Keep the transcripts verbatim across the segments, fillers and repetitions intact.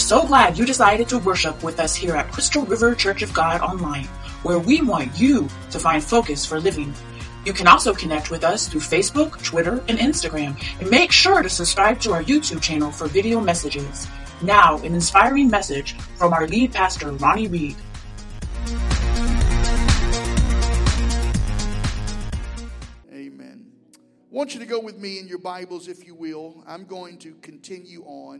so glad you decided to worship with us here at Crystal River Church of God Online, where we want you to find focus for living. You can also connect with us through Facebook, Twitter, and Instagram, and make sure to subscribe to our YouTube channel for video messages. Now, an inspiring message from our lead pastor, Ronnie Reed. Amen. I want you to go with me in your Bibles, if you will. I'm going to continue on.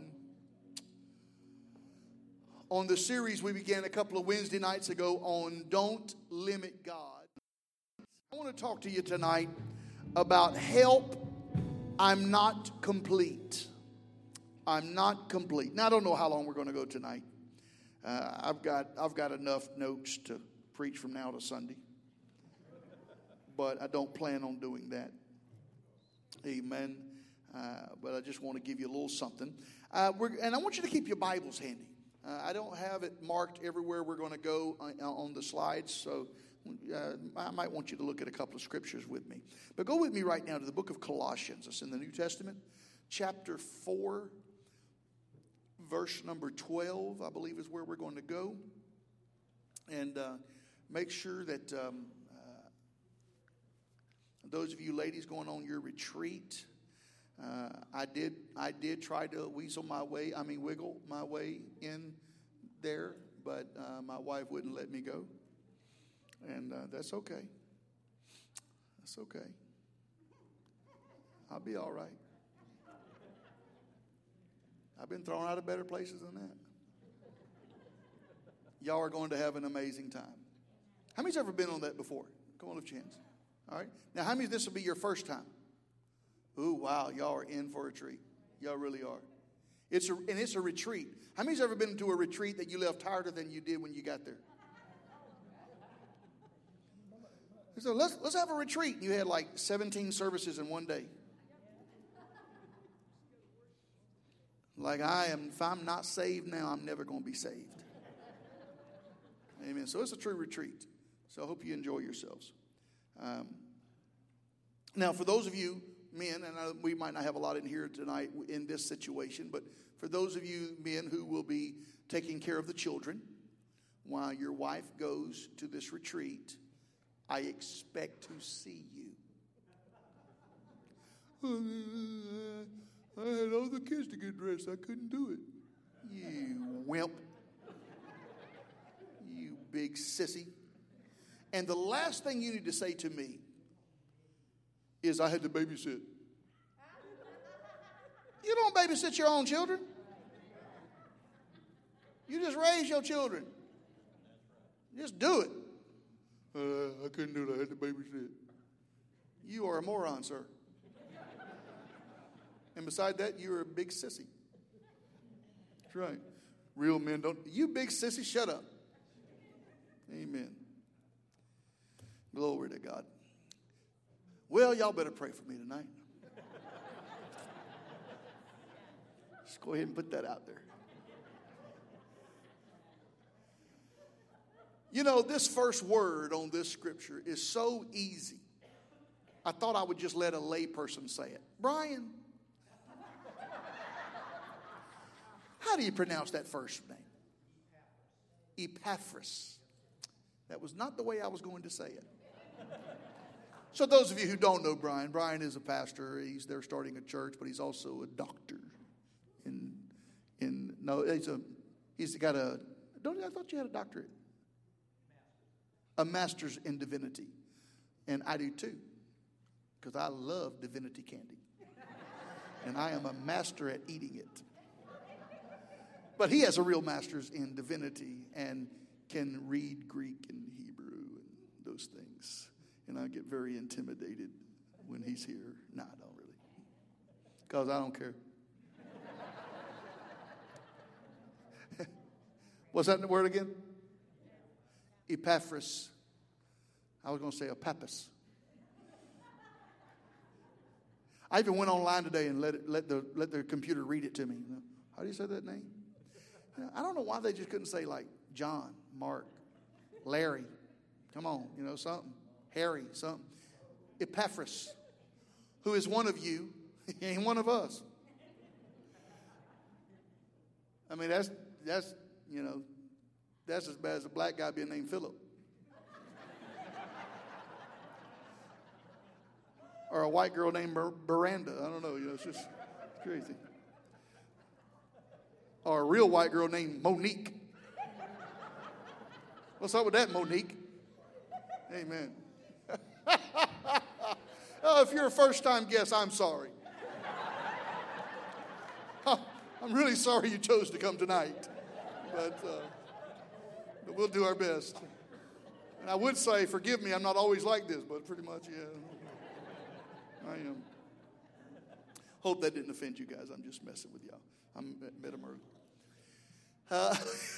On the series we began a couple of Wednesday nights ago on Don't Limit God. I want to talk to you tonight about help. I'm not complete. I'm not complete. Now, I don't know how long we're going to go tonight. Uh, I've got I've got enough notes to preach from now to Sunday. But I don't plan on doing that. Amen. Uh, but I just want to give you a little something. Uh, we're, and I want you to keep your Bibles handy. Uh, I don't have it marked everywhere we're going to go on, on the slides, so uh, I might want you to look at a couple of scriptures with me. But go with me right now to the book of Colossians. It's in the New Testament, chapter four, verse number twelve, I believe is where we're going to go. And uh, make sure that um, uh, those of you ladies going on your retreat, Uh, I did. I did try to weasel my way. I mean, wiggle my way in there, but uh, my wife wouldn't let me go, and uh, that's okay. That's okay. I'll be all right. I've been thrown out of better places than that. Y'all are going to have an amazing time. How many's ever been on that before? Come on, lift your hands. All right. Now, how many of this will be your first time? Ooh, wow, y'all are in for a treat. Y'all really are. It's a, and it's a retreat. How many's ever been to a retreat that you left tireder than you did when you got there? So let's let's have a retreat. You had like seventeen services in one day. Like I am, if I'm not saved now, I'm never going to be saved. Amen. So it's a true retreat. So I hope you enjoy yourselves. Um, now, for those of you men, and we might not have a lot in here tonight in this situation, but for those of you men who will be taking care of the children while your wife goes to this retreat, I expect to see you. I had all the kids to get dressed. I couldn't do it. You wimp. You big sissy. And the last thing you need to say to me is I had to babysit. You don't babysit your own children. You just raise your children. Just do it. Uh, I couldn't do it. I had to babysit. You are a moron, sir. And beside that, you're a big sissy. That's right. Real men don't. You big sissy, shut up. Amen. Glory to God. Well, y'all better pray for me tonight. Just go ahead and put that out there. You know, this first word on this scripture is so easy. I thought I would just let a layperson say it. Brian, how do you pronounce that first name? Epaphras. That was not the way I was going to say it. So those of you who don't know Brian, Brian is a pastor. He's there starting a church, but he's also a doctor. In, in no, he's a he's got a. Don't I thought you had a doctorate, a master's in divinity, and I do too, because I love divinity candy, and I am a master at eating it. But he has a real master's in divinity and can read Greek and Hebrew and those things. And I get very intimidated when he's here. No, I don't really. Because I don't care. What's that word again? Epaphras. I was going to say Epaphras. I even went online today and let it, let the let the computer read it to me. How do you say that name? I don't know why they just couldn't say like John, Mark, Larry. Come on, you know, something. Harry, something. Epaphras, who is one of you, he ain't one of us. I mean, that's that's, you know, that's as bad as a black guy being named Philip. Or a white girl named Miranda. I don't know. You know, it's just crazy. Or a real white girl named Monique. What's up with that, Monique? Amen. Oh, if you're a first-time guest, I'm sorry. I'm really sorry you chose to come tonight. But, uh, but we'll do our best. And I would say, forgive me, I'm not always like this, but pretty much, yeah. I am. Hope that didn't offend you guys. I'm just messing with y'all. I met him early. Uh,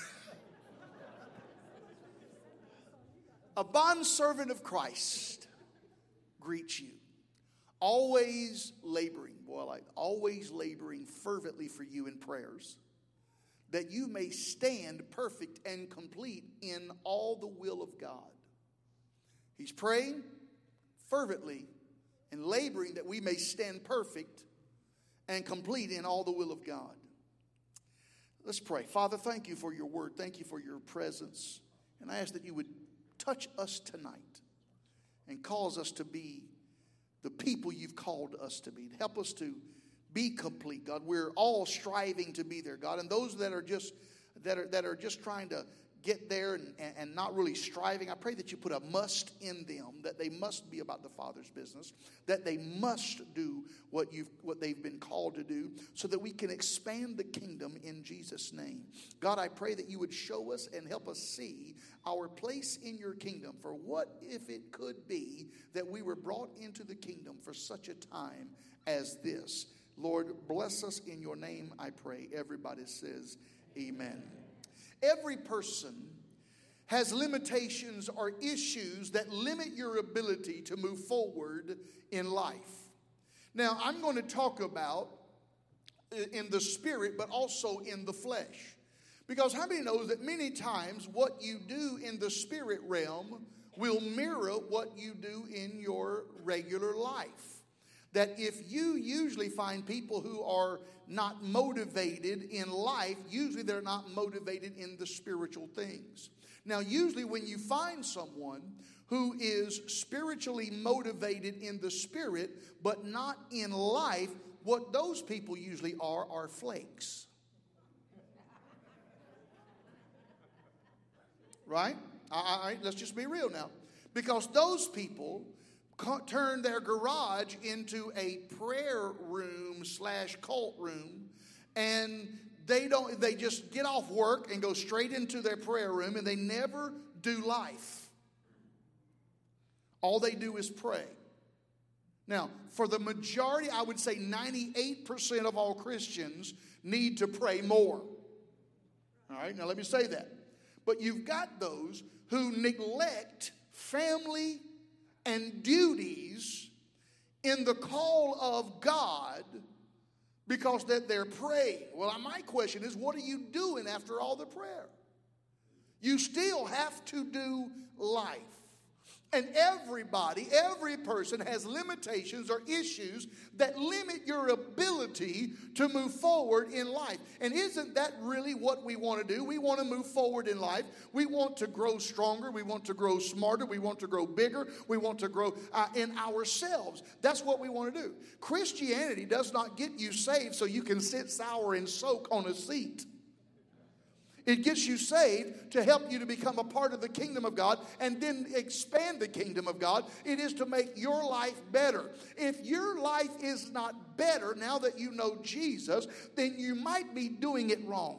a bondservant of Christ greets you. Always laboring, boy, I like always laboring fervently for you in prayers, that you may stand perfect and complete in all the will of God. He's praying fervently and laboring that we may stand perfect and complete in all the will of God. Let's pray. Father, thank you for your word. Thank you for your presence. And I ask that you would touch us tonight and cause us to be the people you've called us to be. Help us to be complete, God. We're all striving to be there, God. And those that are just that are that are just trying to get there and, and not really striving, I pray that you put a must in them, that they must be about the Father's business, that they must do what you've what they've been called to do, so that we can expand the kingdom in Jesus' name. God, I pray that you would show us and help us see our place in your kingdom. For what if it could be that we were brought into the kingdom for such a time as this? Lord, bless us in your name, I pray. Everybody says amen. Every person has limitations or issues that limit your ability to move forward in life. Now, I'm going to talk about in the spirit, but also in the flesh. Because how many knows that many times what you do in the spirit realm will mirror what you do in your regular life? That if you usually find people who are not motivated in life, usually they're not motivated in the spiritual things. Now, usually when you find someone who is spiritually motivated in the spirit, but not in life, what those people usually are are flakes. Right? All right, let's just be real now. Because those people turn their garage into a prayer room slash cult room, and they don't they just get off work and go straight into their prayer room, and they never do life. All they do is pray. Now, for the majority, I would say ninety-eight percent of all Christians need to pray more. All right, now let me say that. But you've got those who neglect family and duties in the call of God because that they're praying. Well, my question is, what are you doing after all the prayer? You still have to do life. And everybody, every person has limitations or issues that limit your ability to move forward in life. And isn't that really what we want to do? We want to move forward in life. We want to grow stronger. We want to grow smarter. We want to grow bigger. We want to grow uh, in ourselves. That's what we want to do. Christianity does not get you saved so you can sit sour and soak on a seat. It gets you saved to help you to become a part of the kingdom of God and then expand the kingdom of God. It is to make your life better. If your life is not better now that you know Jesus, then you might be doing it wrong.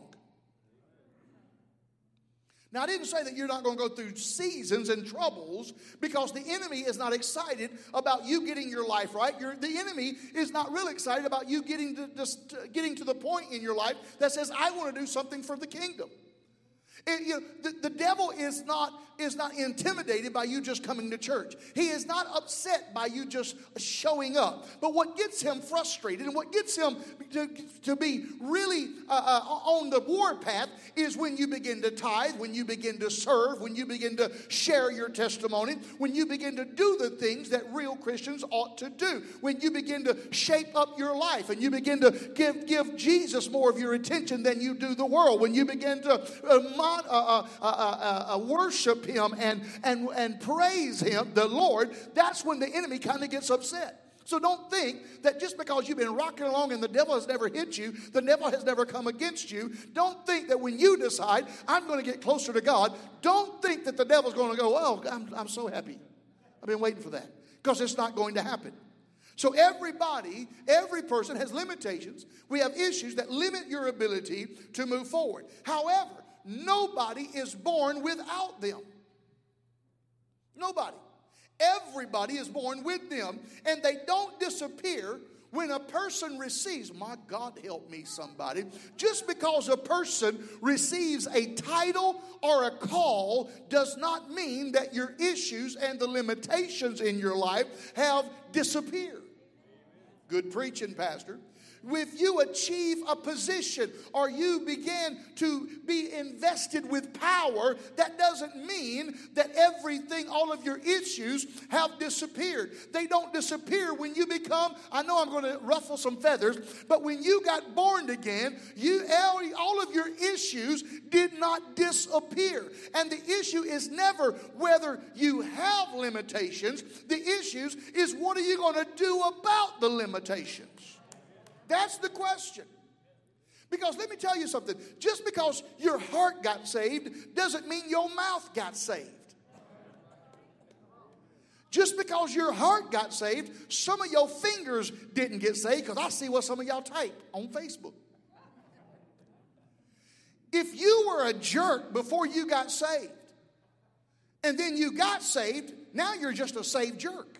Now, I didn't say that you're not going to go through seasons and troubles, because the enemy is not excited about you getting your life right. You're, the enemy is not really excited about you getting to, just getting to the point in your life that says, I want to do something for the kingdom. It, you know, the, the devil is not, is not intimidated by you just coming to church. He is not upset by you just showing up. But what gets him frustrated and what gets him to, to be really uh, uh, on the warpath is when you begin to tithe, when you begin to serve, when you begin to share your testimony, when you begin to do the things that real Christians ought to do, when you begin to shape up your life and you begin to give, give Jesus more of your attention than you do the world, when you begin to uh, mon- uh, uh, uh, uh, worship him and, and, and praise him, the Lord, that's when the enemy kind of gets upset. So don't think that just because you've been rocking along and the devil has never hit you, the devil has never come against you, don't think that when you decide, I'm going to get closer to God, don't think that the devil's going to go, oh, I'm, I'm so happy. I've been waiting for that. Because it's not going to happen. So everybody, every person has limitations. We have issues that limit your ability to move forward. However, nobody is born without them. Nobody. Everybody is born with them, and they don't disappear when a person receives. My God, help me, somebody. Just because a person receives a title or a call does not mean that your issues and the limitations in your life have disappeared. Good preaching, Pastor. If you achieve a position or you begin to be invested with power, that doesn't mean that everything, all of your issues have disappeared. They don't disappear when you become, I know I'm going to ruffle some feathers, but when you got born again, you all of your issues did not disappear. And the issue is never whether you have limitations. The issue is what are you going to do about the limitations? That's the question. Because let me tell you something. Just because your heart got saved doesn't mean your mouth got saved. Just because your heart got saved, some of your fingers didn't get saved, because I see what some of y'all type on Facebook. If you were a jerk before you got saved, and then you got saved, now you're just a saved jerk.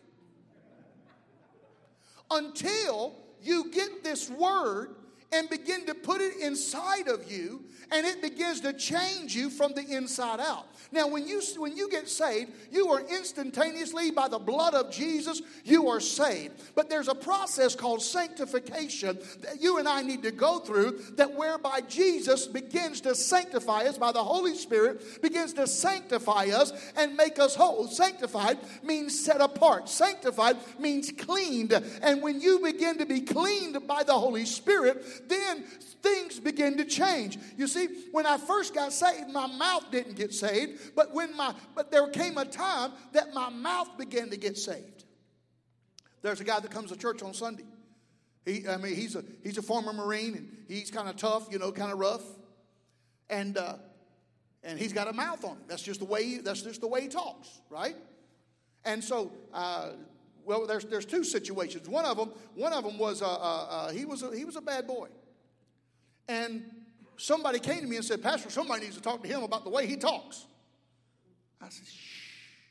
Until you get this word and begin to put it inside of you, and it begins to change you from the inside out. Now, when you when you get saved, you are instantaneously, by the blood of Jesus, you are saved. But there's a process called sanctification that you and I need to go through, that whereby Jesus begins to sanctify us by the Holy Spirit, begins to sanctify us and make us whole. Sanctified means set apart. Sanctified means cleaned. And when you begin to be cleaned by the Holy Spirit, then things begin to change. You see, when I first got saved, my mouth didn't get saved, but when my but there came a time that my mouth began to get saved. There's a guy that comes to church on Sunday. He, I mean, he's a he's a former Marine, and he's kind of tough, you know, kind of rough, and uh, and he's got a mouth on him. That's just the way he, that's just the way he talks, right? And so. Uh, Well, there's there's two situations. One of them, one of them was uh, uh, uh, he was a, he was a bad boy, and somebody came to me and said, "Pastor, somebody needs to talk to him about the way he talks." I said, "Shh."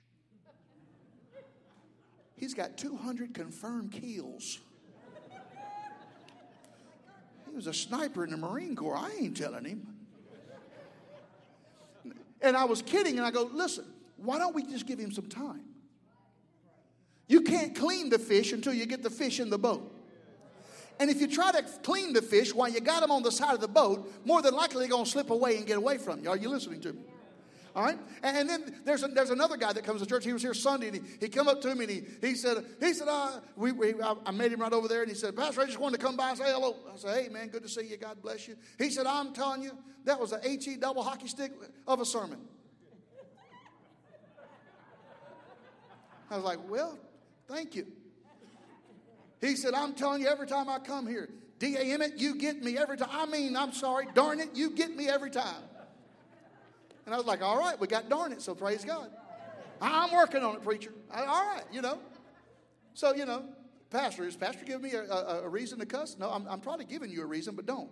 He's got two hundred confirmed kills. He was a sniper in the Marine Corps. I ain't telling him. And I was kidding, and I go, "Listen, why don't we just give him some time? You can't clean the fish until you get the fish in the boat. And if you try to clean the fish while you got them on the side of the boat, more than likely they're going to slip away and get away from you. Are you listening to me? All right? And then there's a, there's another guy that comes to church. He was here Sunday, and he, he come up to me, and he, he said, he said uh, we, we, I, I met him right over there, and he said, "Pastor, I just wanted to come by and say hello." I said, "Hey, man, good to see you. God bless you." He said, "I'm telling you, that was an H E double hockey stick of a sermon." I was like, "Well, thank you." He said, "I'm telling you, every time I come here, D A M it, you get me every time. I mean, I'm sorry, darn it, you get me every time." And I was like, "All right, we got darn it, so praise God. I'm working on it, preacher." I, all right, you know. So, you know, Pastor, is Pastor giving me a, a, a reason to cuss? No, I'm, I'm probably giving you a reason, but don't.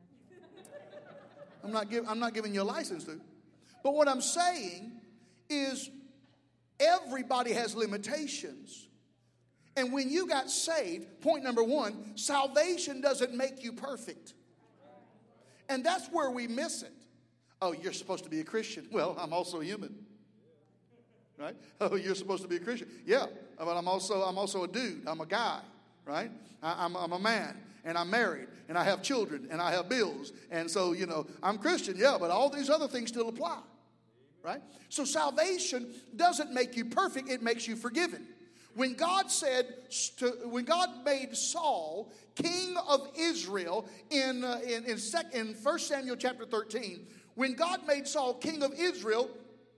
I'm not, give, I'm not giving you a license to. But what I'm saying is, everybody has limitations. And when you got saved, point number one, salvation doesn't make you perfect. And that's where we miss it. Oh, you're supposed to be a Christian. Well, I'm also human. Right? Oh, you're supposed to be a Christian. Yeah, but I'm also I'm also a dude. I'm a guy. Right? I, I'm, I'm a man. And I'm married. And I have children. And I have bills. And so, you know, I'm Christian. Yeah, but all these other things still apply. Right? So salvation doesn't make you perfect. It makes you forgiven. When God said, to, when God made Saul king of Israel in, uh, in, in, sec, in First Samuel chapter thirteen, when God made Saul king of Israel,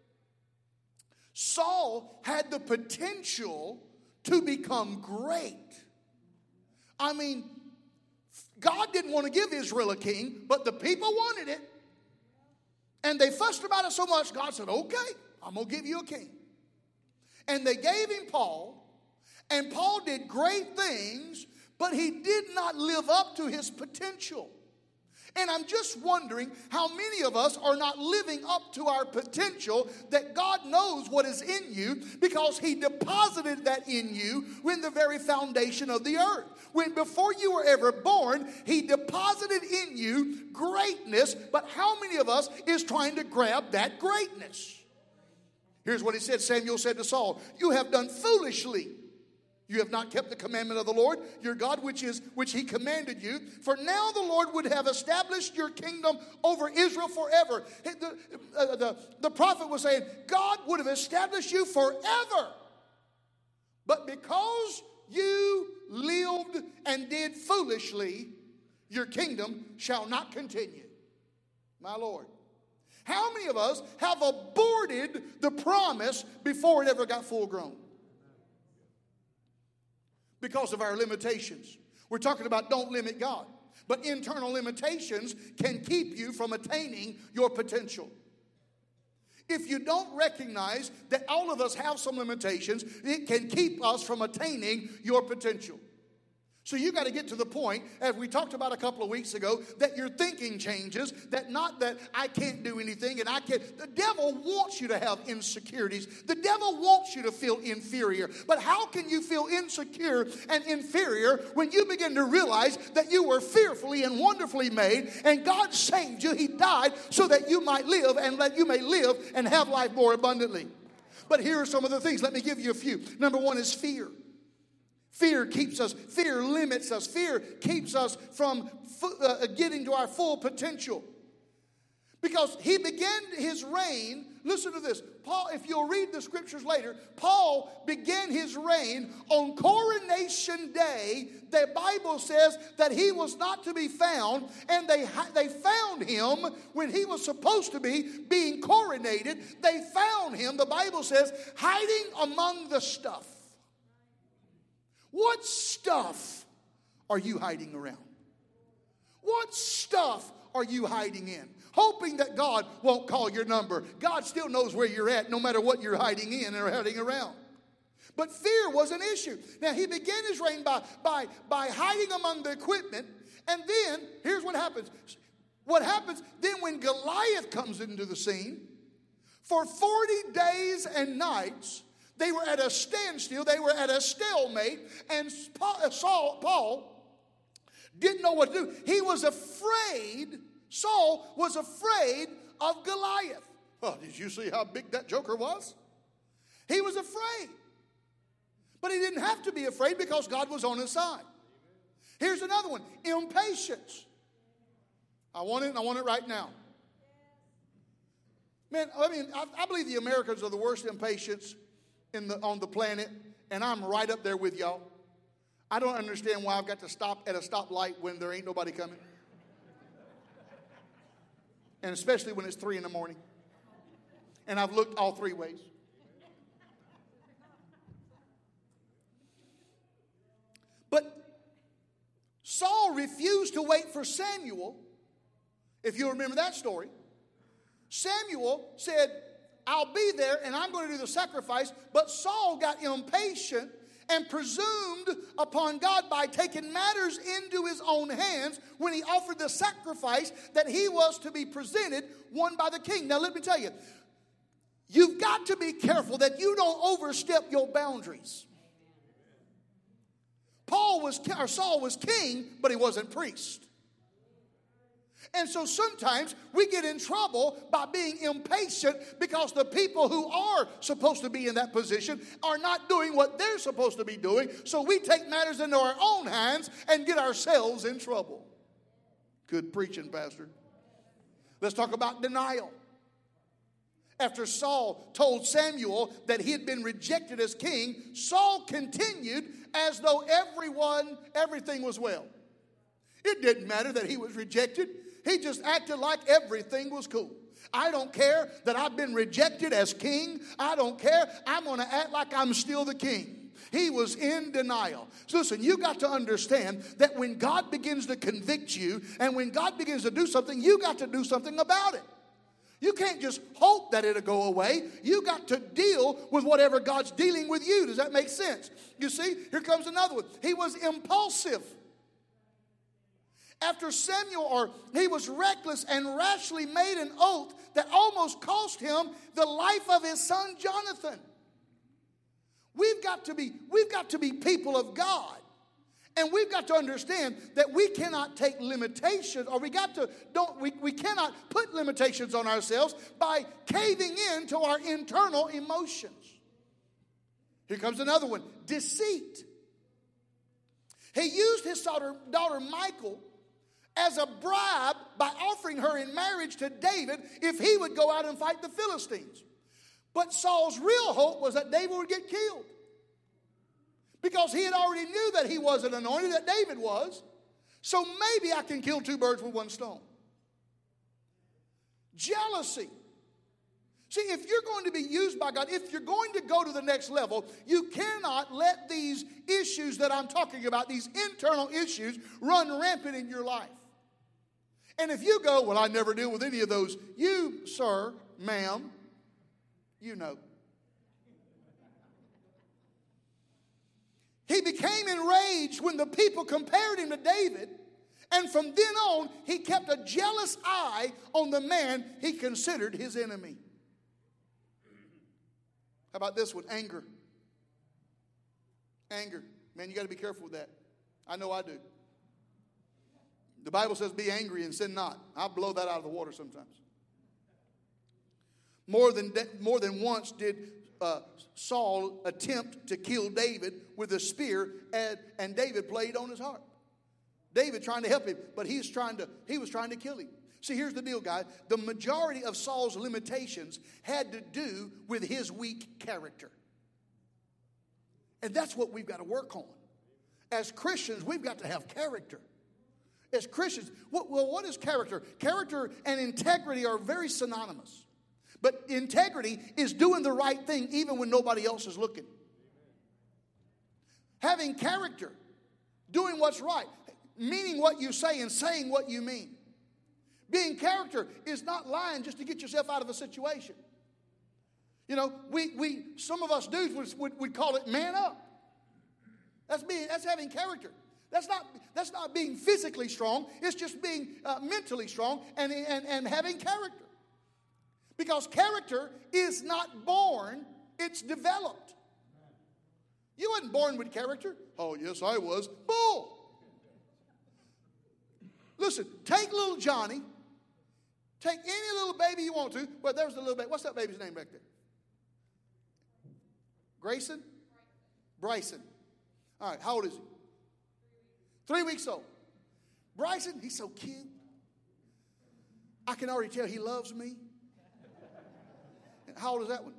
Saul had the potential to become great. I mean, God didn't want to give Israel a king, but the people wanted it. And they fussed about it so much, God said, okay, I'm going to give you a king. And they gave him Paul. And Paul did great things, but he did not live up to his potential. And I'm just wondering how many of us are not living up to our potential, that God knows what is in you because he deposited that in you when the very foundation of the earth. When before you were ever born, he deposited in you greatness, but how many of us is trying to grab that greatness? Here's what he said. Samuel said to Saul, you have done foolishly. You have not kept the commandment of the Lord, your God, which is which he commanded you. For now the Lord would have established your kingdom over Israel forever. The, uh, the, the prophet was saying, God would have established you forever. But because you lived and did foolishly, your kingdom shall not continue. My Lord. How many of us have aborted the promise before it ever got full grown? Because of our limitations. We're talking about don't limit God. But internal limitations can keep you from attaining your potential. If you don't recognize that all of us have some limitations, it can keep us from attaining your potential. So you got to get to the point, as we talked about a couple of weeks ago, that your thinking changes, that not that I can't do anything and I can't. The devil wants you to have insecurities. The devil wants you to feel inferior. But how can you feel insecure and inferior when you begin to realize that you were fearfully and wonderfully made and God saved you? He died so that you might live and that you may live and have life more abundantly. But here are some of the things. Let me give you a few. Number one is fear. Fear keeps us, fear limits us. Fear keeps us from uh, getting to our full potential. Because he began his reign, listen to this. Paul, if you'll read the scriptures later, Paul began his reign on Coronation Day. The Bible says that he was not to be found, and they, they found him when he was supposed to be being coronated. They found him, the Bible says, hiding among the stuff. What stuff are you hiding around? What stuff are you hiding in? Hoping that God won't call your number. God still knows where you're at no matter what you're hiding in or hiding around. But fear was an issue. Now he began his reign by, by, by hiding among the equipment. And then, here's what happens. What happens then when Goliath comes into the scene, for forty days and nights, they were at a standstill. They were at a stalemate. And Saul, Paul didn't know what to do. He was afraid. Saul was afraid of Goliath. Oh, did you see how big that joker was? He was afraid. But he didn't have to be afraid because God was on his side. Here's another one. Impatience. I want it and I want it right now. Man, I mean, I, I believe the Americans are the worst impatience In the, on the planet, and I'm right up there with y'all. I don't understand why I've got to stop at a stoplight when there ain't nobody coming. And especially when it's three in the morning. And I've looked all three ways. But Saul refused to wait for Samuel. If you remember that story. Samuel said, I'll be there and I'm going to do the sacrifice. But Saul got impatient and presumed upon God by taking matters into his own hands when he offered the sacrifice that he was to be presented, one by the king. Now let me tell you, you've got to be careful that you don't overstep your boundaries. Paul was, or Saul was king, but he wasn't priest. And so sometimes we get in trouble by being impatient because the people who are supposed to be in that position are not doing what they're supposed to be doing. So we take matters into our own hands and get ourselves in trouble. Good preaching, Pastor. Let's talk about denial. After Saul told Samuel that he had been rejected as king, Saul continued as though everyone, everything was well. It didn't matter that he was rejected. He just acted like everything was cool. I don't care that I've been rejected as king. I don't care. I'm going to act like I'm still the king. He was in denial. So listen, you got to understand that when God begins to convict you and when God begins to do something, you got to do something about it. You can't just hope that it'll go away. You got to deal with whatever God's dealing with you. Does that make sense? You see, here comes another one. He was impulsive. After Samuel, or he was reckless and rashly made an oath that almost cost him the life of his son Jonathan. We've got to be, we've got to be people of God. And we've got to understand that we cannot take limitations, or we got to don't we, we cannot put limitations on ourselves by caving in to our internal emotions. Here comes another one, deceit. He used his daughter, daughter Michal as a bribe by offering her in marriage to David if he would go out and fight the Philistines. But Saul's real hope was that David would get killed. Because he had already knew that he wasn't anointed, that David was. So maybe I can kill two birds with one stone. Jealousy. See, if you're going to be used by God, if you're going to go to the next level, you cannot let these issues that I'm talking about, these internal issues, run rampant in your life. And if you go, well, I never deal with any of those, you, sir, ma'am, you know. He became enraged when the people compared him to David, and from then on, he kept a jealous eye on the man he considered his enemy. How about this one? Anger. Anger. Man, you got to be careful with that. I know I do. The Bible says be angry and sin not. I'll blow that out of the water sometimes. More than, more than once did uh, Saul attempt to kill David with a spear, and, and David played on his harp. David trying to help him, but he's trying to, he was trying to kill him. See, here's the deal, guys. The majority of Saul's limitations had to do with his weak character. And that's what we've got to work on. As Christians, we've got to have character. As Christians, what, well, what is character? Character and integrity are very synonymous. But integrity is doing the right thing even when nobody else is looking. Having character, doing what's right, meaning what you say and saying what you mean. Being character is not lying just to get yourself out of a situation. You know, we, we some of us dudes would, would, would call it man up. That's being that's having character. That's not that's not being physically strong. It's just being uh, mentally strong and, and, and having character. Because character is not born, it's developed. You wasn't born with character. Oh, yes, I was. Bull. Listen, take little Johnny. Take any little baby you want to. Well, there's the little baby. What's that baby's name back there? Grayson? Bryson. All right, how old is he? Three weeks old. Bryson, he's so cute. I can already tell he loves me. How old is that one?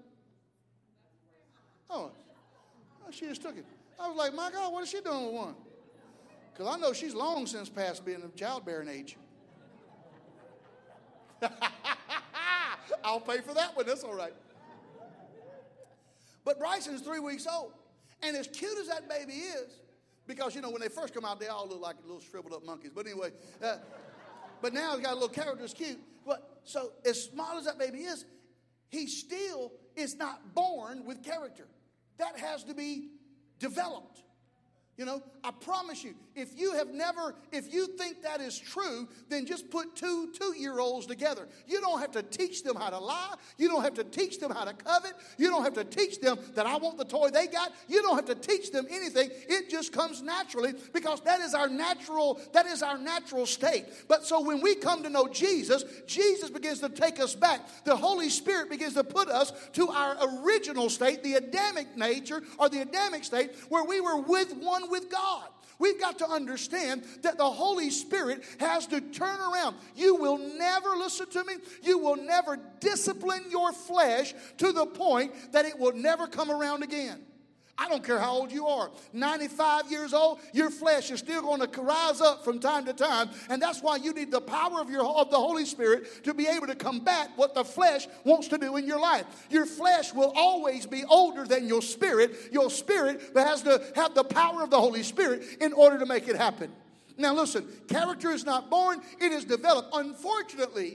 Oh, she just took it. I was like, my God, what is she doing with one? Because I know she's long since past being of childbearing age. I'll pay for that one. That's all right. But Bryson's three weeks old. And as cute as that baby is, because, you know, when they first come out, they all look like little shriveled up monkeys. But anyway, uh, but now he's got a little character, it's cute. But so as small as that baby is, he still is not born with character. That has to be developed. You know, I promise you, if you have never, if you think that is true, then just put two two-year-olds together. You don't have to teach them how to lie. You don't have to teach them how to covet. You don't have to teach them that I want the toy they got. You don't have to teach them anything. It just comes naturally because that is our natural, that is our natural state. But so when we come to know Jesus, Jesus begins to take us back. The Holy Spirit begins to put us to our original state, the Adamic nature or the Adamic state where we were with one with God. We've got to understand that the Holy Spirit has to turn around. You will never, listen to me, you will never discipline your flesh to the point that it will never come around again. I don't care how old you are. ninety-five years old, your flesh is still going to rise up from time to time. And that's why you need the power of, your, of the Holy Spirit to be able to combat what the flesh wants to do in your life. Your flesh will always be older than your spirit. Your spirit has to have the power of the Holy Spirit in order to make it happen. Now listen, character is not born, it is developed. Unfortunately,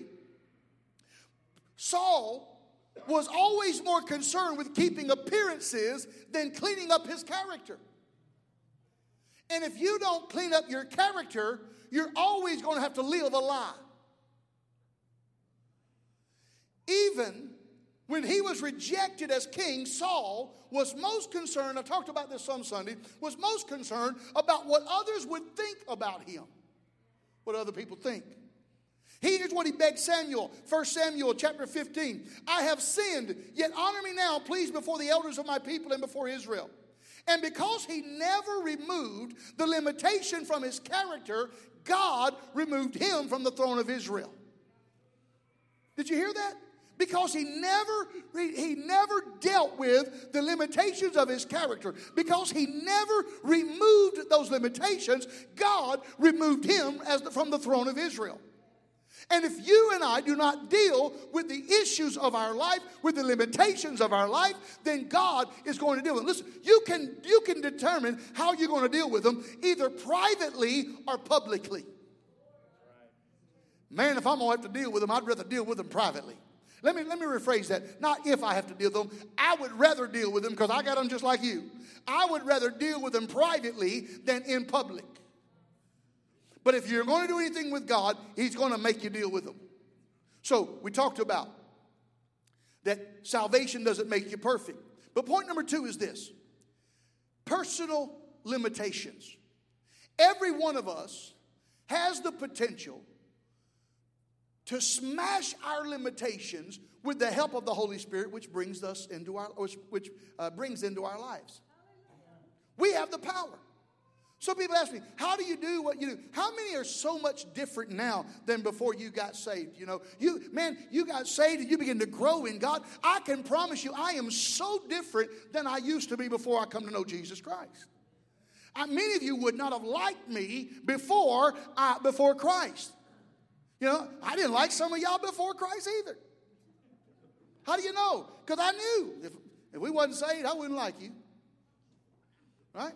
Saul was always more concerned with keeping appearances than cleaning up his character. And if you don't clean up your character, you're always going to have to live a lie. Even when he was rejected as king, Saul was most concerned, I talked about this some Sunday, was most concerned about what others would think about him. What other people think. Here's what he begged Samuel, First Samuel chapter fifteen. I have sinned, yet honor me now, please, before the elders of my people and before Israel. And because he never removed the limitation from his character, God removed him from the throne of Israel. Did you hear that? Because he never, he never dealt with the limitations of his character. Because he never removed those limitations, God removed him as the, from the throne of Israel. And if you and I do not deal with the issues of our life, with the limitations of our life, then God is going to deal with them. Listen, you can, you can determine how you're going to deal with them, either privately or publicly. Man, if I'm going to have to deal with them, I'd rather deal with them privately. Let me, let me rephrase that. Not if I have to deal with them. I would rather deal with them because I got them just like you. I would rather deal with them privately than in public. But if you're going to do anything with God, He's going to make you deal with them. So we talked about that salvation doesn't make you perfect. But point number two is this. Personal limitations. Every one of us has the potential to smash our limitations with the help of the Holy Spirit, which brings us into our, which, which uh, brings into our lives. We have the power. So people ask me, how do you do what you do? How many are so much different now than before you got saved? You know, you man, you got saved and you begin to grow in God. I can promise you, I am so different than I used to be before I come to know Jesus Christ. I, many of you would not have liked me before I, before Christ. You know, I didn't like some of y'all before Christ either. How do you know? Because I knew if, if we wasn't saved, I wouldn't like you. Right?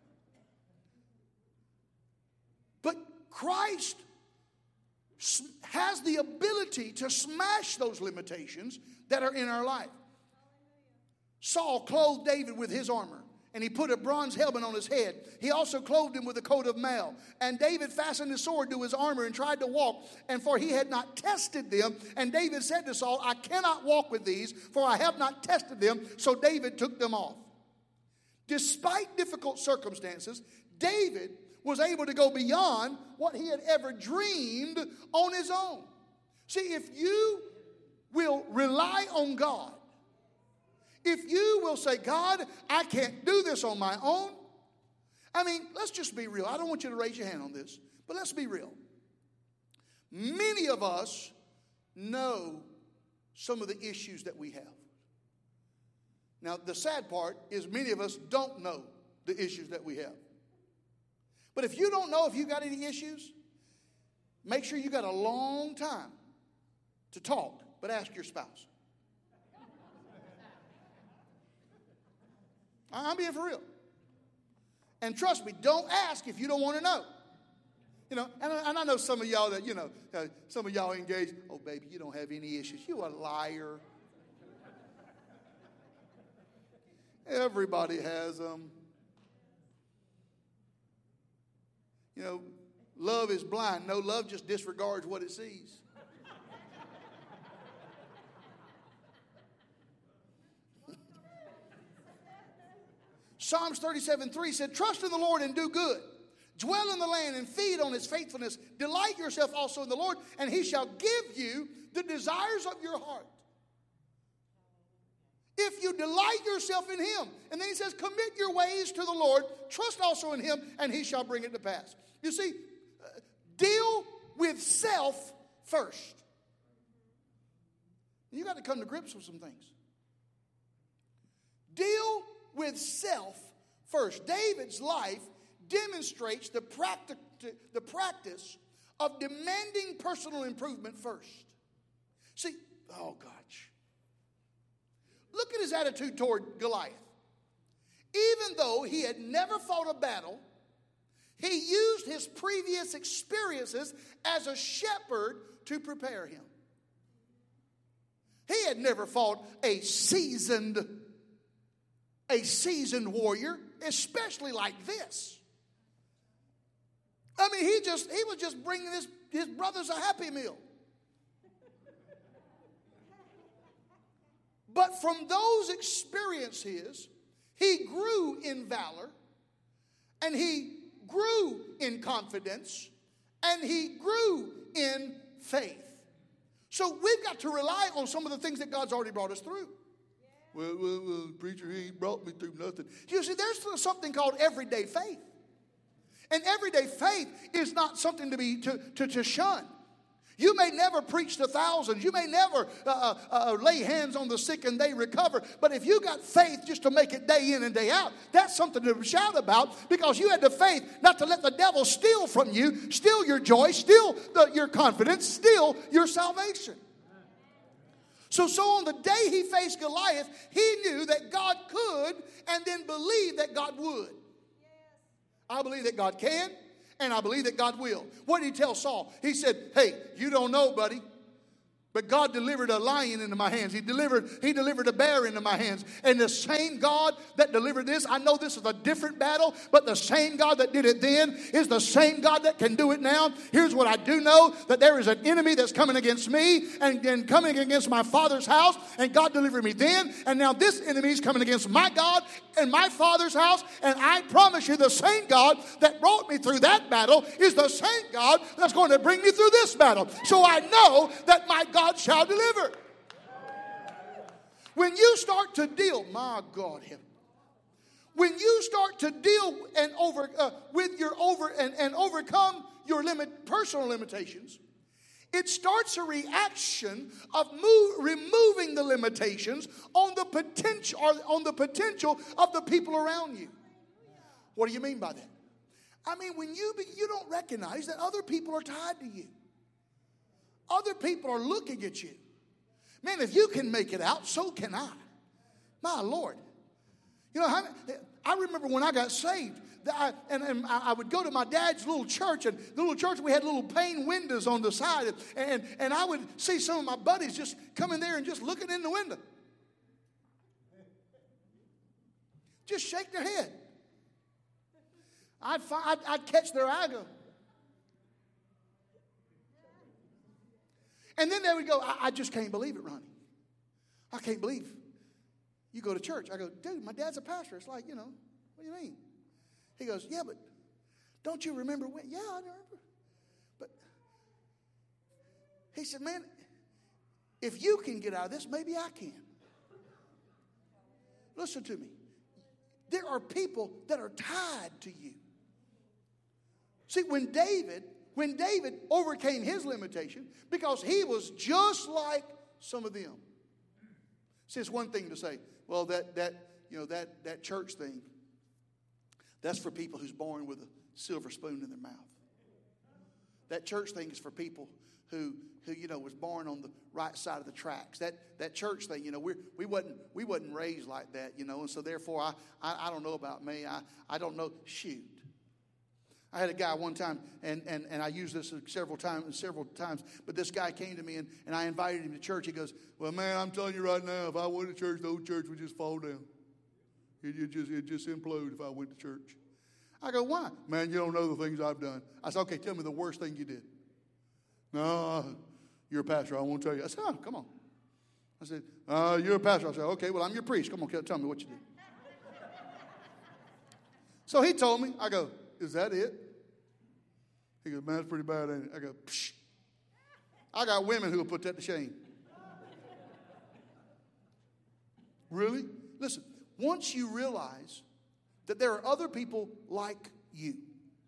But Christ has the ability to smash those limitations that are in our life. Saul clothed David with his armor, and he put a bronze helmet on his head. He also clothed him with a coat of mail. And David fastened his sword to his armor and tried to walk, and for he had not tested them. And David said to Saul, I cannot walk with these, for I have not tested them. So David took them off. Despite difficult circumstances, David was able to go beyond what he had ever dreamed on his own. See, if you will rely on God, if you will say, God, I can't do this on my own. I mean, let's just be real. I don't want you to raise your hand on this, but let's be real. Many of us know some of the issues that we have. Now, the sad part is many of us don't know the issues that we have. But if you don't know if you got any issues, make sure you got a long time to talk, but ask your spouse. I'm being for real. And trust me, don't ask if you don't want to know. You know, and I, and I know some of y'all that, you know, uh, some of y'all engaged, oh, baby, you don't have any issues. You a liar. Everybody has them. You know, love is blind. No, love just disregards what it sees. Psalms thirty-seven three said, trust in the Lord and do good. Dwell in the land and feed on his faithfulness. Delight yourself also in the Lord, and he shall give you the desires of your heart. If you delight yourself in him. And then he says, commit your ways to the Lord. Trust also in him, and he shall bring it to pass. You see, uh, deal with self first. You got to come to grips with some things. Deal with self first. David's life demonstrates the, practic- the practice of demanding personal improvement first. See, oh gosh. Look at his attitude toward Goliath. Even though he had never fought a battle, he used his previous experiences as a shepherd to prepare him. He had never fought a seasoned, a seasoned warrior, especially like this. I mean, he just he was just bringing his, his brothers a Happy Meal. But from those experiences, he grew in valor, and he grew in confidence, and he grew in faith. So we've got to rely on some of the things that God's already brought us through. Well, well, well, preacher, he ain't brought me through nothing. You see, there's something called everyday faith. And everyday faith is not something to be to, to, to shun. You may never preach to thousands. You may never uh, uh, lay hands on the sick and they recover. But if you got faith just to make it day in and day out, that's something to shout about, because you had the faith not to let the devil steal from you, steal your joy, steal the, your confidence, steal your salvation. So, so on the day he faced Goliath, he knew that God could, and then believed that God would. I believe that God can, and I believe that God will. What did he tell Saul? He said, hey, you don't know, buddy, but God delivered a lion into my hands. He delivered, he delivered a bear into my hands. And the same God that delivered this, I know this is a different battle, but the same God that did it then is the same God that can do it now. Here's what I do know, that there is an enemy that's coming against me and, and coming against my father's house, and God delivered me then, and now this enemy is coming against my God and my father's house, and I promise you the same God that brought me through that battle is the same God that's going to bring me through this battle. So I know that my God shall deliver. When you start to deal, my God, when you start to deal and over uh, with your over and, and overcome your limit personal limitations, it starts a reaction of move, removing the limitations on the potential or on the potential of the people around you. What do you mean by that? I mean, when you be, you don't recognize that other people are tied to you. Other people are looking at you. Man, if you can make it out, so can I. My Lord. You know, I remember when I got saved, I, and, and I would go to my dad's little church, and the little church, we had little pane windows on the side, and, and, and I would see some of my buddies just coming there and just looking in the window. Just shake their head. I'd, find, I'd, I'd catch their eye go. And then they would go, I, I just can't believe it, Ronnie. I can't believe you go to church. I go, dude, my dad's a pastor. It's like, you know, what do you mean? He goes, yeah, but don't you remember when? Yeah, I remember. But he said, man, if you can get out of this, maybe I can. Listen to me. There are people that are tied to you. See, when David... When David overcame his limitation, because he was just like some of them. See, it's one thing to say, well, that that you know that that church thing, that's for people who's born with a silver spoon in their mouth. That church thing is for people who who you know was born on the right side of the tracks. That that church thing, you know, we we wasn't we wasn't raised like that, you know, and so therefore I I, I don't know about me. I I don't know. Shoot. I had a guy one time, and, and, and I used this several times, several times. But this guy came to me, and, and I invited him to church. He goes, "Well, man, I'm telling you right now, if I went to church, the old church would just fall down. It would just it just implode if I went to church." I go, why? Man, you don't know the things I've done. I said, okay, tell me the worst thing you did. No, you're a pastor. I won't tell you. I said, oh, come on. I said, uh, you're a pastor. I said, okay, well, I'm your priest. Come on, tell me what you did. So he told me. I go, is that it? He goes, man, that's pretty bad, ain't it? I go, psh. I got women who will put that to shame. Really? Listen, once you realize that there are other people like you,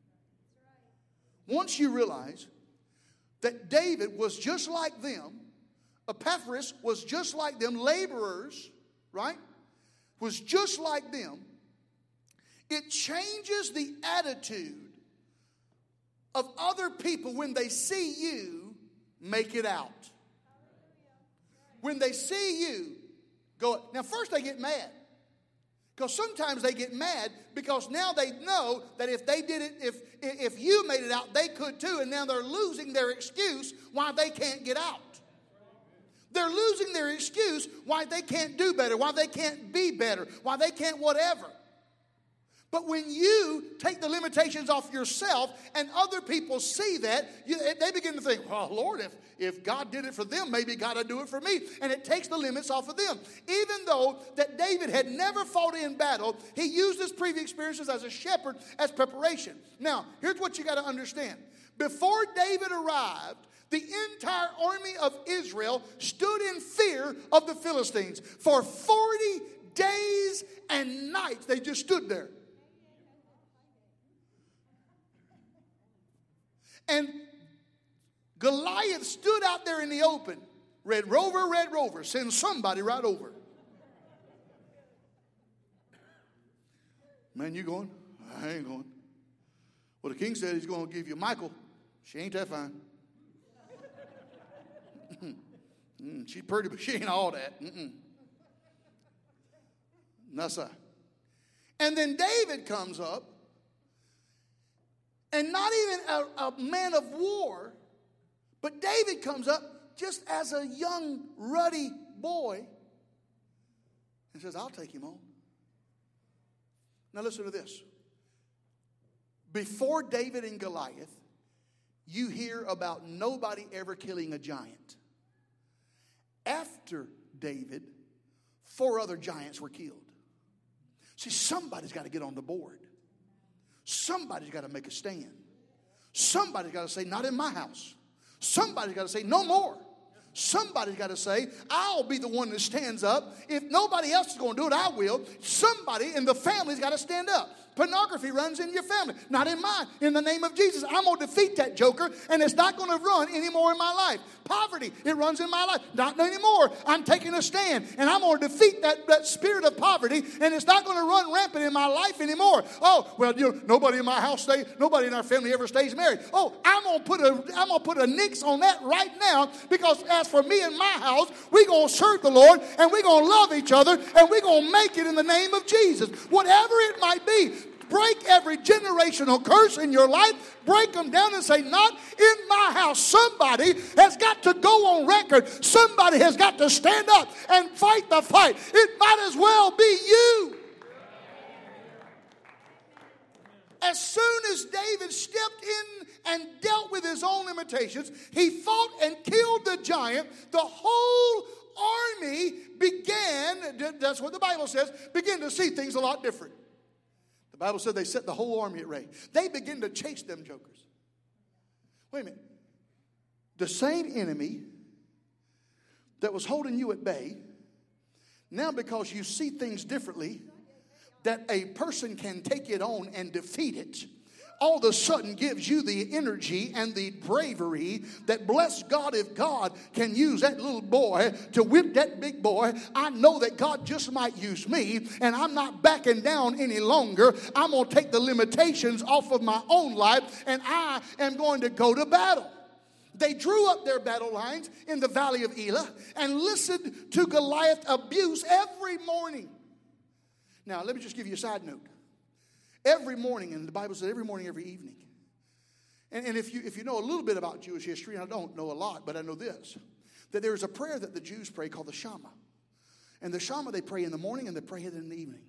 once you realize that David was just like them, Epaphras was just like them, laborers, right? Was just like them. It changes the attitude of other people when they see you make it out. When they see you go, now first they get mad. Because sometimes they get mad because now they know that if they did it, if, if you made it out, they could too. And now they're losing their excuse why they can't get out. They're losing their excuse why they can't do better, why they can't be better, why they can't whatever. But when you take the limitations off yourself and other people see that, you, they begin to think, well, Lord, if, if God did it for them, maybe God will do it for me. And it takes the limits off of them. Even though that David had never fought in battle, he used his previous experiences as a shepherd as preparation. Now, here's what you got to understand. Before David arrived, the entire army of Israel stood in fear of the Philistines. For forty days and nights, they just stood there. And Goliath stood out there in the open. Red Rover, Red Rover, send somebody right over. Man, you going? I ain't going. Well, the king said he's going to give you Michael. She ain't that fine. mm, she's pretty, but she ain't all that. Mm-mm. No, sir. And then David comes up. And not even a, a man of war, but David comes up just as a young, ruddy boy and says, I'll take him on. Now listen to this. Before David and Goliath, you hear about nobody ever killing a giant. After David, four other giants were killed. See, somebody's got to get on the board. Somebody's got to make a stand. Somebody's got to say, not in my house. Somebody's got to say, no more. Somebody's got to say, I'll be the one that stands up. If nobody else is going to do it, I will. Somebody in the family's got to stand up. Pornography runs in your family, not in mine. In the name of Jesus, I'm going to defeat that joker, and it's not going to run anymore in my life. Poverty, it runs in my life. Not anymore. I'm taking a stand, and I'm going to defeat that, that spirit of poverty, and it's not going to run rampant in my life anymore. Oh, well, you know, nobody in my house stays, nobody in our family ever stays married. Oh, I'm going to put a, I'm going to put a nix on that right now, because as for me and my house, we're going to serve the Lord, and we're going to love each other, and we're going to make it in the name of Jesus. Whatever it might be, break every generational curse in your life. Break them down and say, not in my house. Somebody has got to go on record. Somebody has got to stand up and fight the fight. It might as well be you. As soon as David stepped in and dealt with his own limitations, he fought and killed the giant. The whole army began, that's what the Bible says, began to see things a lot different. The Bible said they set the whole army at rage. They begin to chase them jokers. Wait a minute. The same enemy that was holding you at bay, now because you see things differently, that a person can take it on and defeat it, all of a sudden gives you the energy and the bravery that, bless God, if God can use that little boy to whip that big boy, I know that God just might use me, and I'm not backing down any longer. I'm going to take the limitations off of my own life, and I am going to go to battle. They drew up their battle lines in the valley of Elah and listened to Goliath abuse every morning. Now, let me just give you a side note. Every morning, and the Bible says every morning, every evening. And, and if you if you know a little bit about Jewish history, and I don't know a lot, but I know this, that there is a prayer that the Jews pray called the Shema. And the Shema they pray in the morning and they pray it in the evening.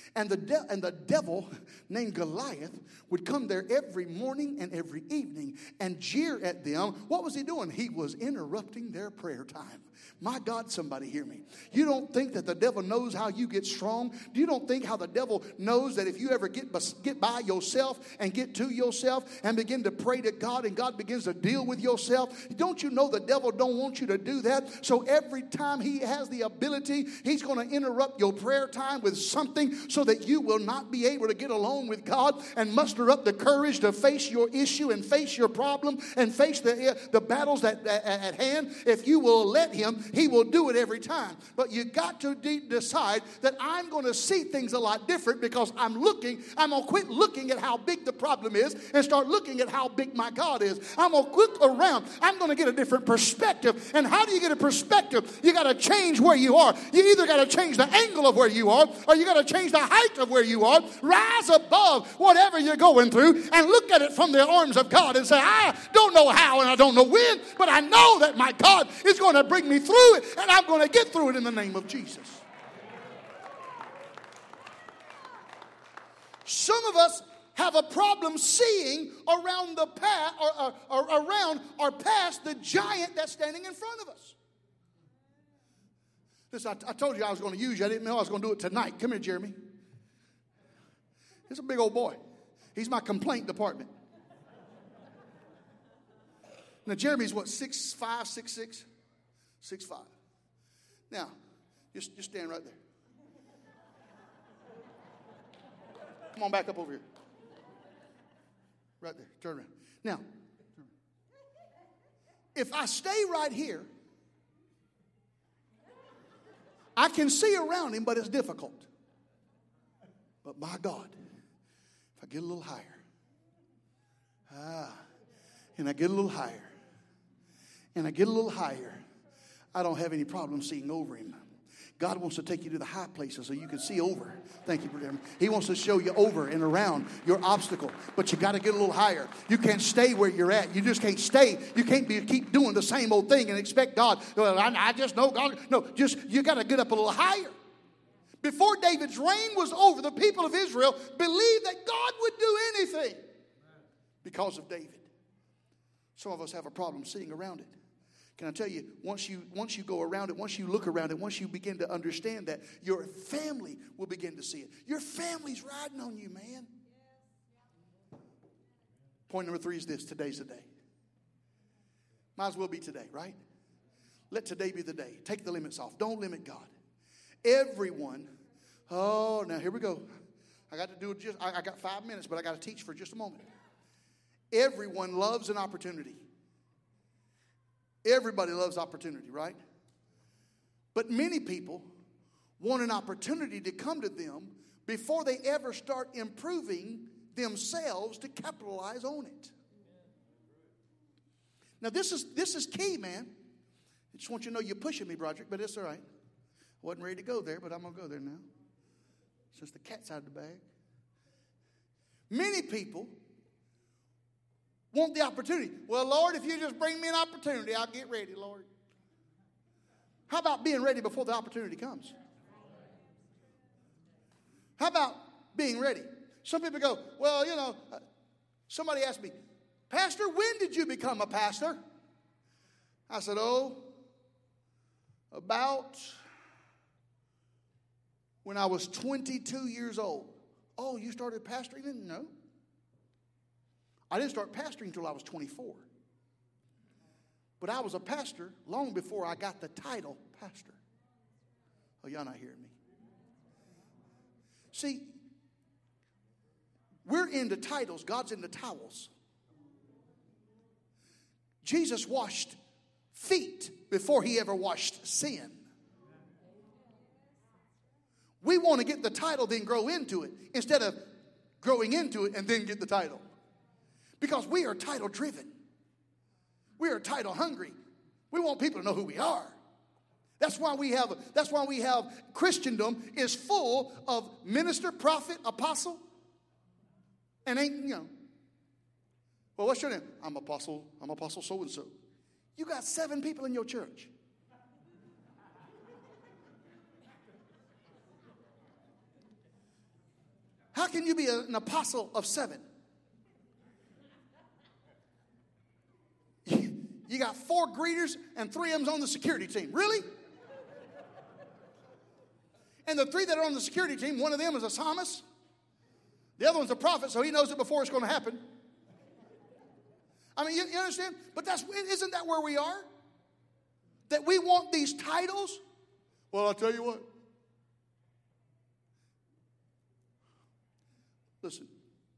And the, de- and the devil named Goliath would come there every morning and every evening and jeer at them. What was he doing? He was interrupting their prayer time. My God, somebody hear me. You don't think that the devil knows how you get strong? You don't think how the devil knows that if you ever get, get by yourself and get to yourself and begin to pray to God and God begins to deal with yourself? Don't you know the devil don't want you to do that? So every time he has the ability, he's going to interrupt your prayer time with something so that you will not be able to get alone with God and muster up the courage to face your issue and face your problem and face the, the battles that, at, at hand. If you will let him, he will do it every time. But you got to de- decide that I'm going to see things a lot different because I'm looking, I'm going to quit looking at how big the problem is and start looking at how big my God is. I'm going to look around. I'm going to get a different perspective. And how do you get a perspective? You got to change where you are. You either got to change the angle of where you are or you got to change the height of where you are. Rise above whatever you're going through and look at it from the arms of God and say, I don't know how and I don't know when, but I know that my God is going to bring me through it, and I'm going to get through it in the name of Jesus. Some of us have a problem seeing around the path or, or, or around or past the giant that's standing in front of us. Listen, I, I told you I was going to use you. I didn't know I was going to do it tonight. Come here, Jeremy. He's a big old boy. He's my complaint department. Now, Jeremy's what, six five, six six? six five. Now, just, just stand right there. Come on back up over here. Right there. Turn around. Now, if I stay right here, I can see around him, but it's difficult. But by God, if I get a little higher, ah, and I get a little higher, and I get a little higher, I don't have any problem seeing over him. God wants to take you to the high places so you can see over. Thank you, Brother. He wants to show you over and around your obstacle. But you got to get a little higher. You can't stay where you're at. You just can't stay. You can't be keep doing the same old thing and expect God. Well, I, I just know God. No, just you got to get up a little higher. Before David's reign was over, the people of Israel believed that God would do anything because of David. Some of us have a problem seeing around it. Can I tell you, once you once you go around it, once you look around it, once you begin to understand that, your family will begin to see it. Your family's riding on you, man. Point number three is this. Today's the day. Might as well be today, right? Let today be the day. Take the limits off. Don't limit God. Everyone, oh, now here we go. I got to do it just, I, I got five minutes, but I got to teach for just a moment. Everyone loves an opportunity. Everybody loves opportunity, right? But many people want an opportunity to come to them before they ever start improving themselves to capitalize on it. Now, this is this is key, man. I just want you to know you're pushing me, Broderick, but it's all right. I wasn't ready to go there, but I'm going to go there now. Since the cat's out of the bag. Many people want the opportunity. Well, Lord, if you just bring me an opportunity, I'll get ready, Lord. How about being ready before the opportunity comes? How about being ready? Some people go, well, you know, somebody asked me, Pastor, when did you become a pastor? I said, oh, about when I was twenty-two years old. Oh, you started pastoring then? No. I didn't start pastoring until I was twenty-four. But I was a pastor long before I got the title pastor. Oh, y'all not hearing me. See, we're into titles. God's into towels. Jesus washed feet before he ever washed sin. We want to get the title, then grow into it, instead of growing into it and then get the title. Because we are title driven. We are title hungry. We want people to know who we are. That's why we have, that's why we have Christendom is full of minister, prophet, apostle, and ain't, you know. Well, what's your name? I'm apostle, I'm apostle so-and-so. You got seven people in your church. how can you be a, an apostle of seven? You, you got four greeters and three of them's on the security team. Really? And the three that are on the security team, one of them is a psalmist. The other one's a prophet, so he knows it before it's going to happen. I mean, you, you understand? But that's isn't that where we are? That we want these titles? Well, I'll tell you what. Listen.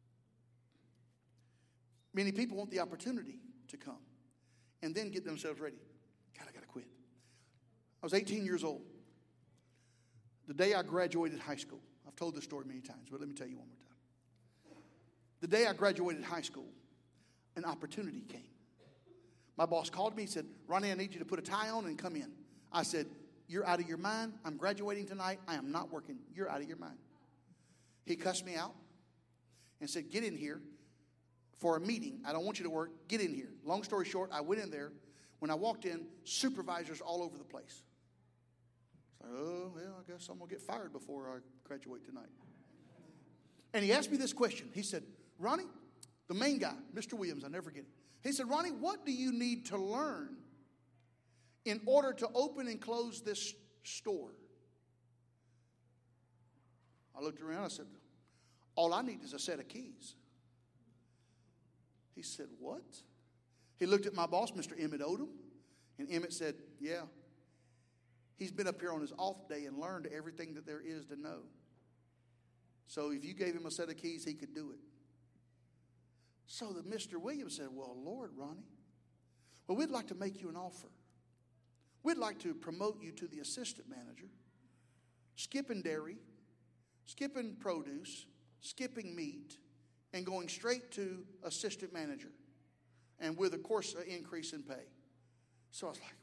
Many people want the opportunity to come and then get themselves ready. God, I got to quit. I was eighteen years old. The day I graduated high school. I've told this story many times, but let me tell you one more time. The day I graduated high school, an opportunity came. My boss called me and said, Ronnie, I need you to put a tie on and come in. I said, you're out of your mind. I'm graduating tonight. I am not working. You're out of your mind. He cussed me out and said, get in here for a meeting. I don't want you to work. Get in here. Long story short, I went in there. When I walked in, supervisors all over the place. It's like, oh, well, I guess I'm going to get fired before I graduate tonight. And he asked me this question. He said, Ronnie, the main guy, Mister Williams, I never forget it. He said, Ronnie, what do you need to learn in order to open and close this store? I looked around. I said, all I need is a set of keys. He said, what? He looked at my boss, Mister Emmett Odom, and Emmett said, yeah. He's been up here on his off day and learned everything that there is to know. So if you gave him a set of keys, he could do it. So the Mister Williams said, well, Lord, Ronnie, well, we'd like to make you an offer. We'd like to promote you to the assistant manager, skipping dairy, skipping produce, skipping meat, and going straight to assistant manager. And with, of course, an increase in pay. So I was like,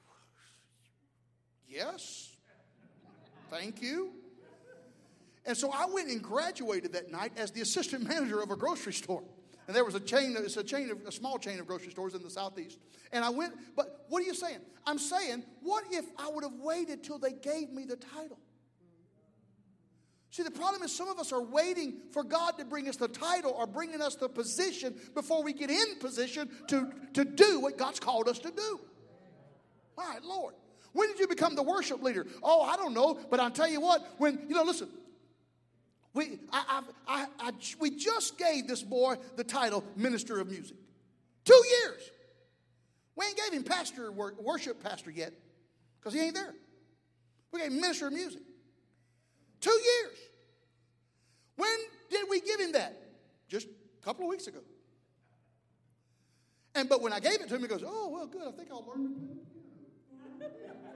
yes, thank you. And so I went and graduated that night as the assistant manager of a grocery store. And there was a chain, it's a chain of, a small chain of grocery stores in the southeast. And I went, but what are you saying? I'm saying, what if I would have waited till they gave me the title? See, the problem is some of us are waiting for God to bring us the title or bringing us the position before we get in position to, to do what God's called us to do. All right, Lord. When did you become the worship leader? Oh, I don't know. But I'll tell you what, when, you know, listen. We, I, I, I, I, we just gave this boy the title Minister of Music. Two years. We ain't gave him pastor, worship pastor yet because he ain't there. We gave him Minister of Music. Two years. When did we give him that? Just a couple of weeks ago. And but when I gave it to him, he goes, oh, well, good. I think I'll learn to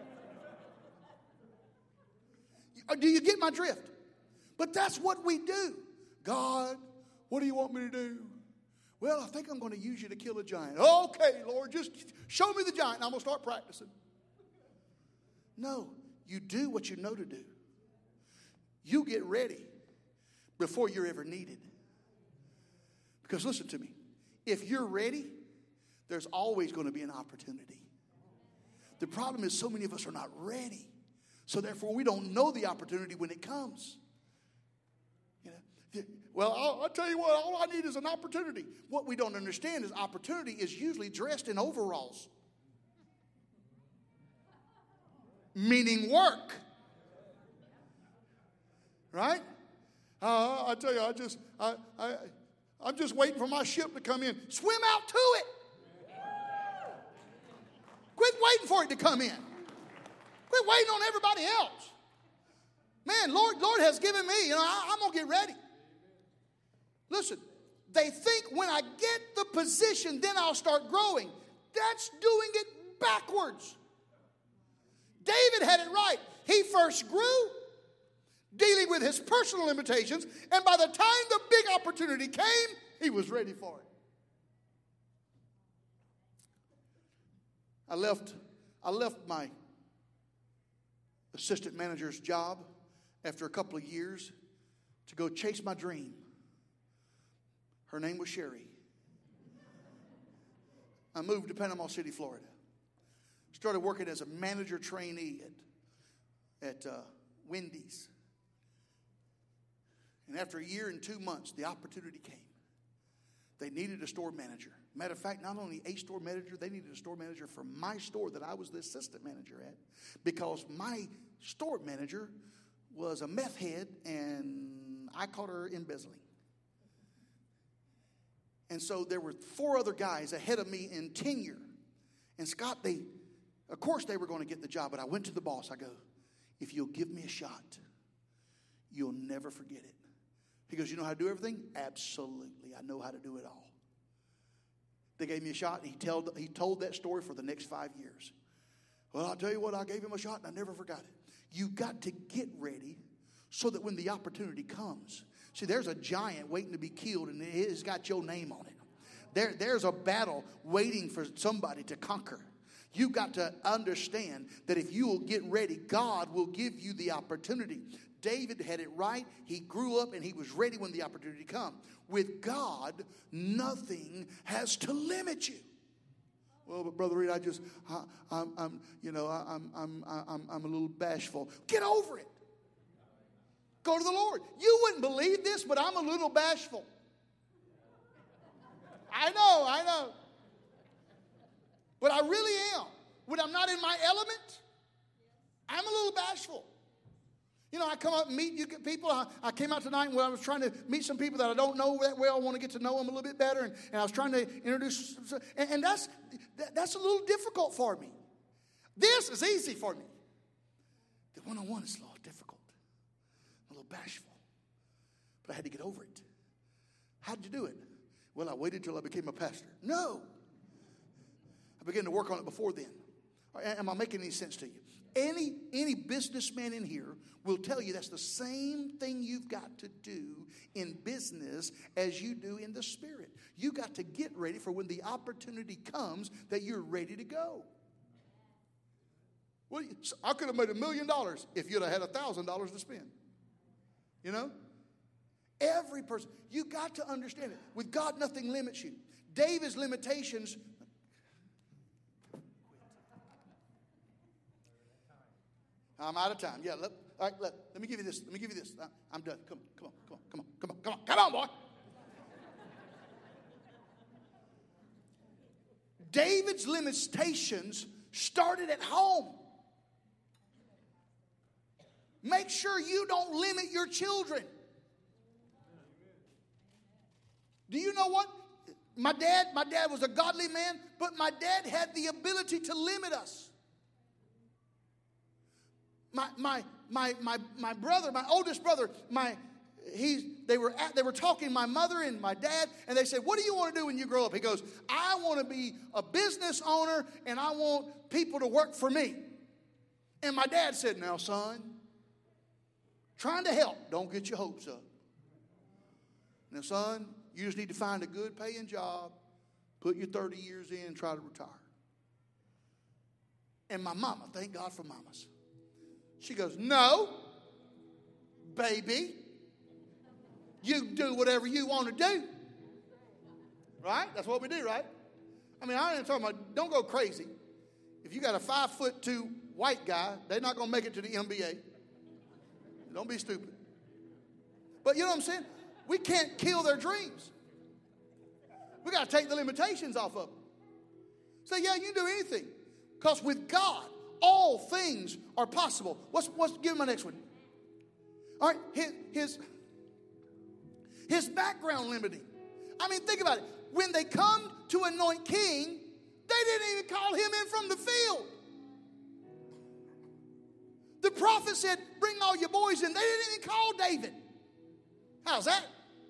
play. Do you get my drift? But that's what we do. God, what do you want me to do? Well, I think I'm going to use you to kill a giant. Okay, Lord, just show me the giant and I'm going to start practicing. No, you do what you know to do. You get ready before you're ever needed. Because listen to me. If you're ready, there's always going to be an opportunity. The problem is so many of us are not ready. So therefore, we don't know the opportunity when it comes. You know, well, I'll, I'll tell you what, all I need is an opportunity. What we don't understand is opportunity is usually dressed in overalls. Meaning work. Right? Uh, I tell you, I just, I, I, I'm just waiting for my ship to come in. Swim out to it. Quit waiting for it to come in. Quit waiting on everybody else. Man, Lord, Lord has given me, you know, I, I'm going to get ready. Listen, they think when I get the position, then I'll start growing. That's doing it backwards. David had it right. He first grew, dealing with his personal limitations, and by the time the big opportunity came, he was ready for it. I left, I left my assistant manager's job after a couple of years to go chase my dream. Her name was Sherry. I moved to Panama City, Florida. Started working as a manager trainee at, at uh, Wendy's. And after a year and two months, the opportunity came. They needed a store manager. Matter of fact, not only a store manager, they needed a store manager for my store that I was the assistant manager at. Because my store manager was a meth head and I caught her embezzling. And so there were four other guys ahead of me in tenure. And Scott, they, of course they were going to get the job, but I went to the boss. I go, if you'll give me a shot, you'll never forget it. He goes, you know how to do everything? Absolutely. I know how to do it all. They gave me a shot, and he told, he told that story for the next five years. Well, I'll tell you what, I gave him a shot, and I never forgot it. You got to get ready so that when the opportunity comes. See, there's a giant waiting to be killed, and it's got your name on it. There, there's a battle waiting for somebody to conquer. You've got to understand that if you will get ready, God will give you the opportunity. David had it right. He grew up and he was ready when the opportunity come. With God, nothing has to limit you. Well, but Brother Reed, I just, I, I'm, I'm, you know, I, I'm, I'm, I'm, I'm a little bashful. Get over it. Go to the Lord. You wouldn't believe this, but I'm a little bashful. I know, I know. But I really am. When I'm not in my element, I'm a little bashful. You know, I come up and meet you people. I, I came out tonight when I was trying to meet some people that I don't know that well. I want to get to know them a little bit better. And, and I was trying to introduce, and, and that's, that, that's a little difficult for me. This is easy for me. The one-on-one is a little difficult. I'm a little bashful. But I had to get over it. How did you do it? Well, I waited till I became a pastor. No. I began to work on it before then. Am I making any sense to you? Any, any businessman in here will tell you that's the same thing you've got to do in business as you do in the spirit. You got to get ready for when the opportunity comes that you're ready to go. Well, I could have made a million dollars if you'd have had a thousand dollars to spend. You know? Every person. You got to understand it. With God, nothing limits you. David's limitations. I'm out of time. Yeah, let, all right, let, let me give you this. Let me give you this. I'm done. Come on, come on, come on, come on, come on, come on, come on, boy. David's limitations started at home. Make sure you don't limit your children. Do you know what? My dad, my dad was a godly man, but my dad had the ability to limit us. My my my my my brother, my oldest brother, my he they were at they were talking, my mother and my dad, and they said, "What do you want to do when you grow up?" He goes, "I want to be a business owner and I want people to work for me." And my dad said, "Now, son, trying to help, don't get your hopes up. Now, son, you just need to find a good paying job, put your thirty years in and try to retire." And my mama, thank God for mamas. She goes, "No, baby, you do whatever you want to do." Right? That's what we do, right? I mean, I ain't talking about, don't go crazy. If you got a five foot two white guy, they're not going to make it to the N B A. Don't be stupid. But you know what I'm saying? We can't kill their dreams. We got to take the limitations off of them. Say, yeah, you can do anything. Because with God, all things are possible. What's, what's, give me my next one. All right, his, his, his background limiting. I mean, think about it. When they come to anoint king, they didn't even call him in from the field. The prophet said, "Bring all your boys in." They didn't even call David. How's that?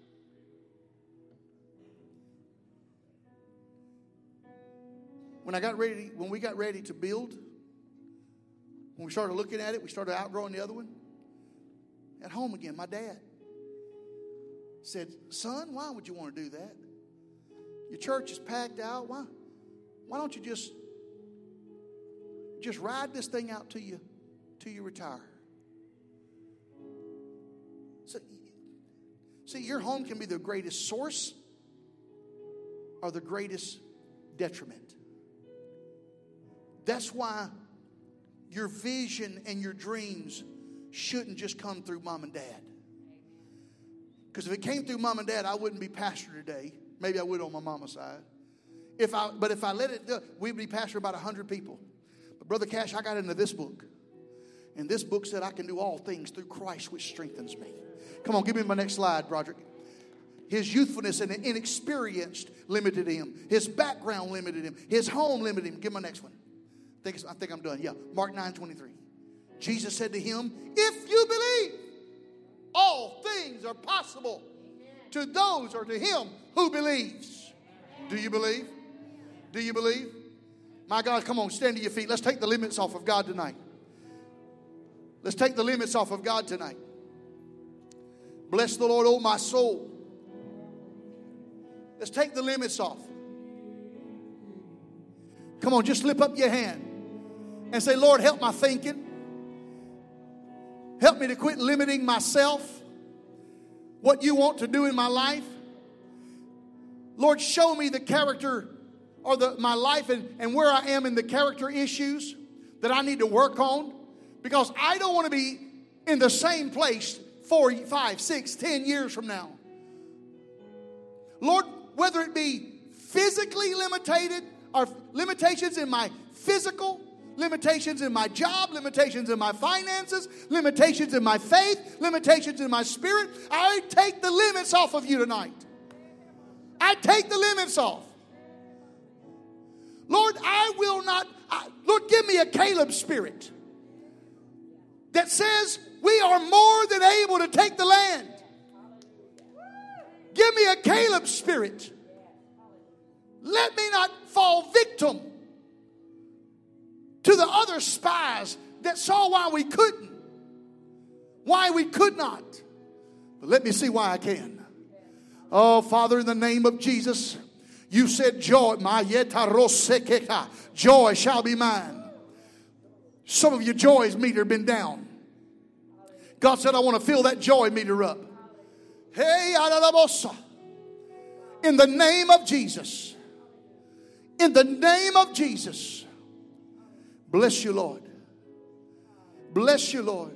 When I got ready, when we got ready to build, when we started looking at it, we started outgrowing the other one. At home again, my dad said, "Son, why would you want to do that? Your church is packed out. Why, why don't you just, just ride this thing out till you, till you retire?" So, see, your home can be the greatest source or the greatest detriment. That's why your vision and your dreams shouldn't just come through mom and dad. Because if it came through mom and dad, I wouldn't be pastor today. Maybe I would on my mama's side. If I, but if I let it, we'd be pastor about one hundred people. But Brother Cash, I got into this book. And this book said I can do all things through Christ which strengthens me. Come on, give me my next slide, Broderick. His youthfulness and inexperienced limited him. His background limited him. His home limited him. Give me my next one. I think, I think I'm done. Yeah, Mark nine twenty-three. Jesus said to him, if you believe, all things are possible to those or to him who believes. Do you believe? Do you believe? My God, come on, stand to your feet. Let's take the limits off of God tonight. Let's take the limits off of God tonight. Bless the Lord, oh my soul. Let's take the limits off. Come on, just slip up your hand and say, Lord, help my thinking. Help me to quit limiting myself. What you want to do in my life. Lord, show me the character or the, my life and, and where I am in the character issues that I need to work on. Because I don't want to be in the same place four, five, six, ten years from now. Lord, whether it be physically limited or limitations in my physical, limitations in my job, limitations in my finances, limitations in my faith, limitations in my spirit, I take the limits off of you tonight. I take the limits off. Lord, I will not, I, Lord, give me a Caleb spirit that says we are more than able to take the land. Give me a Caleb spirit. Let me not fall victim to the other spies that saw why we couldn't, why we could not. But let me see why I can. Oh, Father, in the name of Jesus, you said joy, joy shall be mine. Some of your joy's meter been down. God said, I want to fill that joy meter up. Hey, in the name of Jesus. In the name of Jesus. Bless you, Lord. Bless you, Lord.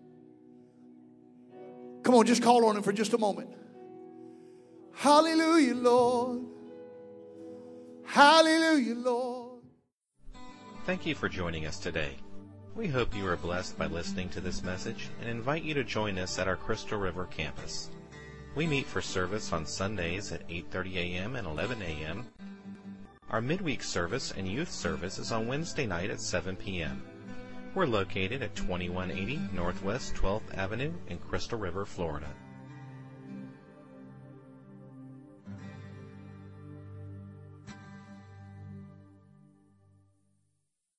Come on, just call on him for just a moment. Hallelujah, Lord. Hallelujah, Lord. Thank you for joining us today. We hope you are blessed by listening to this message and invite you to join us at our Crystal River campus. We meet for service on Sundays at eight thirty a.m. and eleven a.m. Our midweek service and youth service is on Wednesday night at seven p.m. We're located at twenty-one eighty Northwest twelfth Avenue in Crystal River, Florida.